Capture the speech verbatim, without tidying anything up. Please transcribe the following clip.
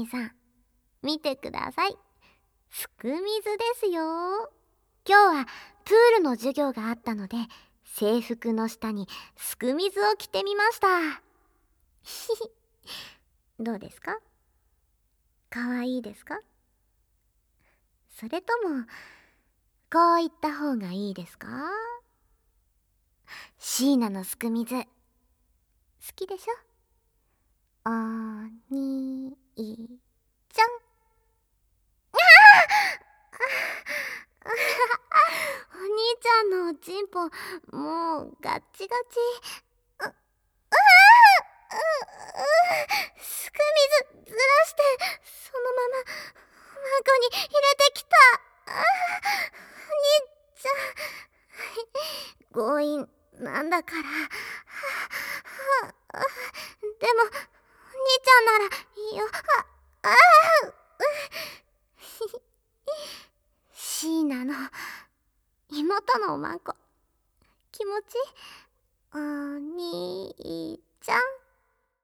兄さん、見てください。すく水ですよ。今日はプールの授業があったので、制服の下にすく水を着てみました。ひひ、どうですか？かわいいですか？それとも、こう言った方がいいですか？椎名のすく水、好きでしょ？お兄ちゃん。お兄ちゃんのおちんぽ、もうガッチガチ。う、うわー、う、う、すく水ずらして、そのまま孫に入れてきた。あ、お兄ちゃん、強引なんだから。ははは、でも、お兄ちゃんならいいよ。あ、ああ、椎名の妹のおまんこ、気持ちいい？お兄ちゃん。